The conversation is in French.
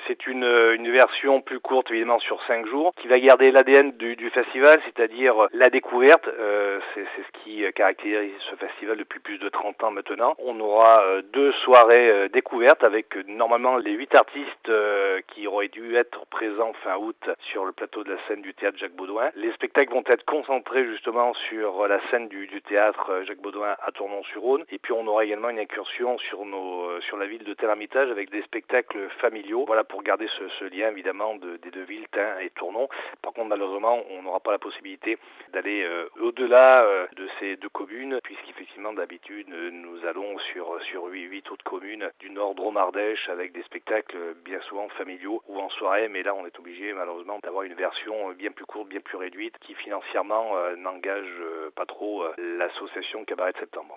C'est une version plus courte, évidemment, sur 5 jours, qui va garder l'ADN du festival, c'est-à-dire la découverte. C'est ce qui caractérise ce festival depuis plus de 30 ans maintenant. On aura 2 soirées découvertes avec normalement les 8 artistes qui auraient dû être présents fin août sur le plateau de la scène du théâtre Jacques Baudouin. Les spectacles vont être concentrés justement sur la scène du théâtre Jacques Baudouin à Tournon-sur-Rhône. Et puis on aura également une incursion sur la ville de Tel-Hermitage avec des spectacles familiaux. Voilà, pour garder ce lien évidemment des deux villes, Tain et Tournon. Par contre, malheureusement, on n'aura pas la possibilité d'aller au-delà de ces 2 communes, puisqu'effectivement d'habitude nous allons sur 8 autres communes du nord Drôme-Ardèche avec des spectacles bien souvent familiaux ou en soirée, mais là on est obligé malheureusement d'avoir une version bien plus courte, bien plus réduite, qui financièrement n'engage pas trop l'association Cabaret de Septembre.